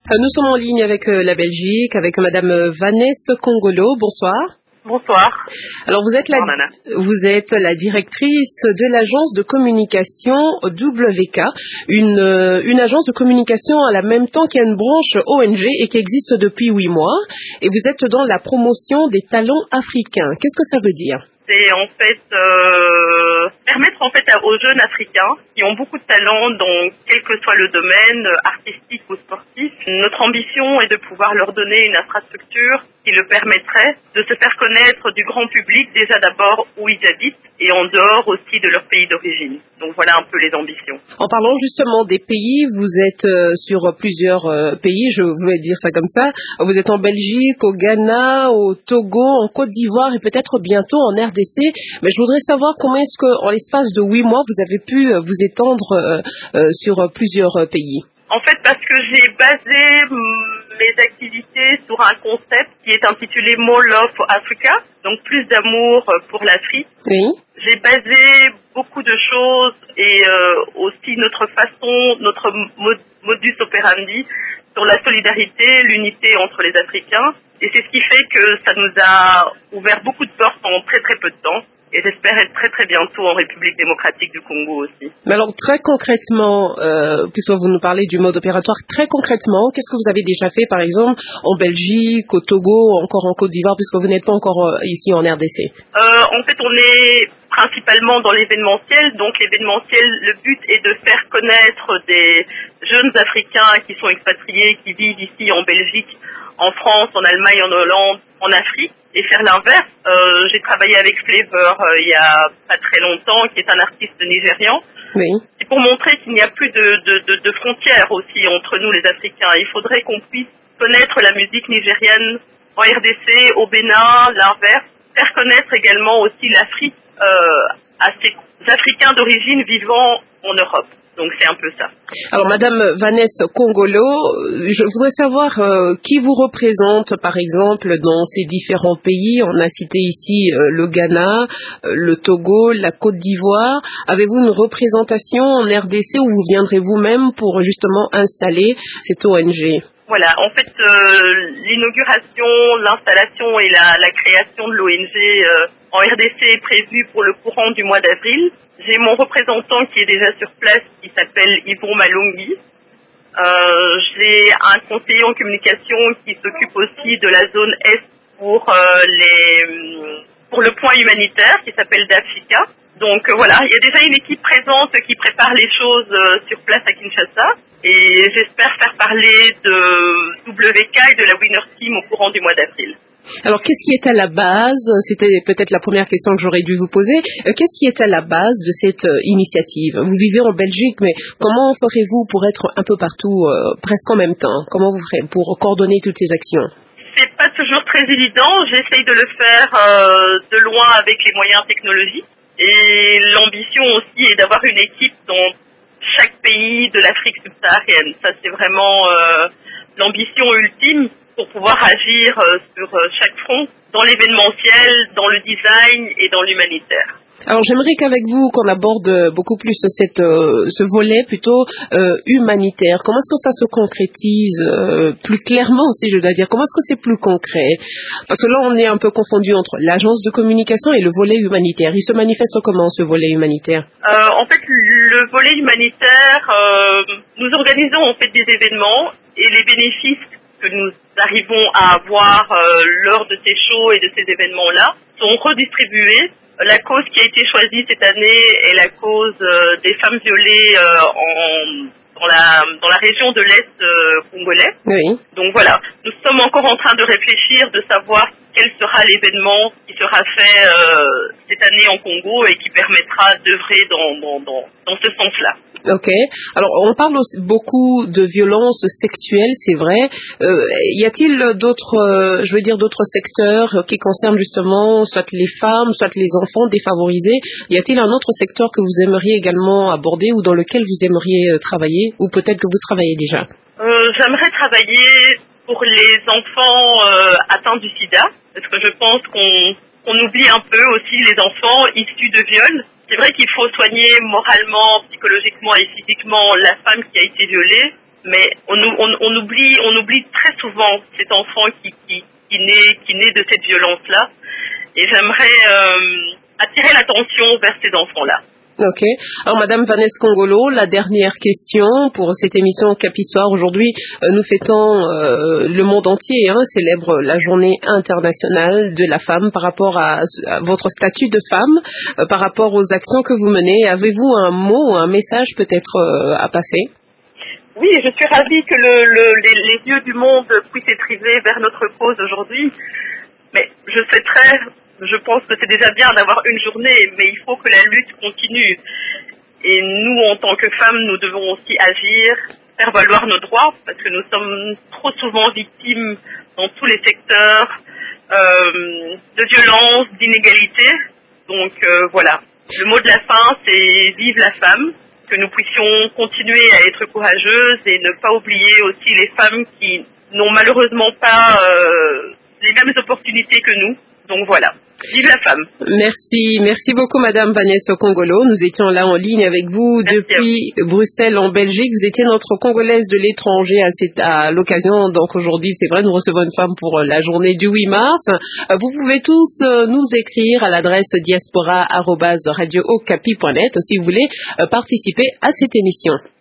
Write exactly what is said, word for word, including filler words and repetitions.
Euh, Nous sommes en ligne avec euh, la Belgique, avec Madame euh, Vanessa Congolo. Bonsoir. Bonsoir. Alors vous êtes la, Bonsoir, Nana. vous êtes la directrice de l'agence de communication W K, une, euh, une agence de communication à la même temps qu'il y a une branche O N G et qui existe depuis huit mois. Et vous êtes dans la promotion des talents africains. Qu'est-ce que ça veut dire? C'est en fait euh, permettre en fait à- aux jeunes africains qui ont beaucoup de talent dans quel que soit le domaine, euh, artistique ou sportif. Notre ambition est de pouvoir leur donner une infrastructure qui leur permettrait de se faire connaître du grand public déjà d'abord où ils habitent et en dehors aussi de leur pays d'origine. Donc voilà un peu les ambitions. En parlant justement des pays, vous êtes euh, sur plusieurs euh, pays, je voulais dire ça comme ça. Vous êtes en Belgique, au Ghana, au Togo, en Côte d'Ivoire et peut-être bientôt en R D C. Mais je voudrais savoir comment est-ce qu'en l'espace de huit mois, vous avez pu euh, vous étendre euh, euh, sur euh, plusieurs euh, pays. En fait, parce que j'ai basé mm, mes activités sur un concept qui est intitulé More Love for Africa, donc plus d'amour euh, pour l'Afrique. Oui. J'ai basé beaucoup de choses et euh, aussi notre façon, notre mo- modus operandi sur la solidarité, l'unité entre les Africains. Et c'est ce qui fait que ça nous a ouvert beaucoup de portes en très très peu de temps. Et j'espère être très très bientôt en République démocratique du Congo aussi. Mais alors très concrètement, euh, puisque vous nous parlez du mode opératoire, très concrètement, qu'est-ce que vous avez déjà fait par exemple en Belgique, au Togo, encore en Côte d'Ivoire, puisque vous n'êtes pas encore euh, ici en R D C? Euh, en fait, on est principalement dans l'événementiel. Donc l'événementiel, le but est de faire connaître des jeunes Africains qui sont expatriés, qui vivent ici en Belgique, en France, en Allemagne, en Hollande, en Afrique, et faire l'inverse. Euh, j'ai travaillé avec Flavor euh, il y a pas très longtemps, qui est un artiste nigérian. Oui. C'est pour montrer qu'il n'y a plus de, de, de, de frontières aussi entre nous les Africains. Il faudrait qu'on puisse connaître la musique nigérienne en R D C, au Bénin, l'inverse. Faire connaître également aussi l'Afrique euh, à ces Africains d'origine vivant en Europe. Donc c'est un peu ça. Alors, Madame Vanessa Congolo, euh, je voudrais savoir euh, qui vous représente, par exemple, dans ces différents pays. On a cité ici euh, le Ghana, euh, le Togo, la Côte d'Ivoire. Avez-vous une représentation en R D C où vous viendrez vous-même pour justement installer cette O N G? Voilà, en fait, euh, l'inauguration, l'installation et la, la création de l'O N G euh, en R D C est prévue pour le courant du mois d'avril. J'ai mon représentant qui est déjà sur place, qui s'appelle Yvon Malongi. Euh, j'ai un conseiller en communication qui s'occupe aussi de la zone Est pour euh, les pour le point humanitaire, qui s'appelle Dafika. Donc euh, voilà, il y a déjà une équipe présente qui prépare les choses euh, sur place à Kinshasa. Et j'espère faire parler de W K et de la Winner Team au courant du mois d'avril. Alors, qu'est-ce qui est à la base? C'était peut-être la première question que j'aurais dû vous poser. Euh, Qu'est-ce qui est à la base de cette euh, initiative? Vous vivez en Belgique, mais comment ferez-vous pour être un peu partout, euh, presque en même temps? Comment vous ferez pour coordonner toutes ces actions? C'est pas toujours très évident. J'essaye de le faire euh, de loin avec les moyens technologiques. Et l'ambition aussi est d'avoir une équipe dans chaque pays de l'Afrique subsaharienne. Ça, c'est vraiment euh, l'ambition ultime pour pouvoir agir euh, sur euh, chaque front, dans l'événementiel, dans le design et dans l'humanitaire. Alors, j'aimerais qu'avec vous, qu'on aborde euh, beaucoup plus cette, euh, ce volet plutôt euh, humanitaire. Comment est-ce que ça se concrétise euh, plus clairement, si je dois dire? Comment est-ce que c'est plus concret? Parce que là, on est un peu confondu entre l'agence de communication et le volet humanitaire. Il se manifeste comment, ce volet humanitaire? Euh, en fait, le volet humanitaire, euh, nous organisons en fait des événements et les bénéfices que nous arrivons à avoir euh, lors de ces shows et de ces événements-là sont redistribués. La cause qui a été choisie cette année est la cause euh, des femmes violées euh, en, dans, la, dans la région de l'Est euh, congolais. Oui. Donc voilà, nous sommes encore en train de réfléchir, de savoir quel sera l'événement qui sera fait euh, cette année en Congo et qui permettra d'œuvrer dans, dans, dans, dans ce sens-là. Ok. Alors, on parle aussi beaucoup de violences sexuelles, c'est vrai. Euh, y a-t-il d'autres, euh, je veux dire, d'autres secteurs euh, qui concernent justement soit les femmes, soit les enfants défavorisés? Y a-t-il un autre secteur que vous aimeriez également aborder ou dans lequel vous aimeriez euh, travailler, ou peut-être que vous travaillez déjà? Euh, j'aimerais travailler pour les enfants euh, atteints du sida, parce que je pense qu'on qu'on oublie un peu aussi les enfants issus de viols. C'est vrai qu'il faut soigner moralement, psychologiquement et physiquement la femme qui a été violée, mais on, on, on oublie, on oublie très souvent cet enfant qui, qui, qui naît, qui naît de cette violence-là. Et j'aimerais euh, attirer l'attention vers ces enfants-là. Ok. Alors, Madame Vanessa Congolo, la dernière question pour cette émission Capissoir. Aujourd'hui, euh, nous fêtons euh, le monde entier, hein, célèbre la journée internationale de la femme par rapport à, à votre statut de femme, euh, par rapport aux actions que vous menez. Avez-vous un mot, un message peut-être euh, à passer? Oui, je suis ravie que le, le, les, les yeux du monde puissent être rivés vers notre cause aujourd'hui. Mais je souhaiterais... Je pense que c'est déjà bien d'avoir une journée, mais il faut que la lutte continue. Et nous, en tant que femmes, nous devons aussi agir, faire valoir nos droits, parce que nous sommes trop souvent victimes dans tous les secteurs euh, de violence, d'inégalité. Donc euh, voilà, le mot de la fin, c'est vive la femme, que nous puissions continuer à être courageuses et ne pas oublier aussi les femmes qui n'ont malheureusement pas euh, les mêmes opportunités que nous. Donc voilà. Vive la femme. Merci, merci beaucoup Madame Vanessa Congolo. Nous étions là en ligne avec vous Merci depuis Bruxelles en Belgique. Vous étiez notre Congolaise de l'étranger à, cette, à l'occasion. Donc aujourd'hui, c'est vrai, nous recevons une femme pour la journée du huit mars. Vous pouvez tous nous écrire à l'adresse diaspora arobase radio okapi point net si vous voulez participer à cette émission.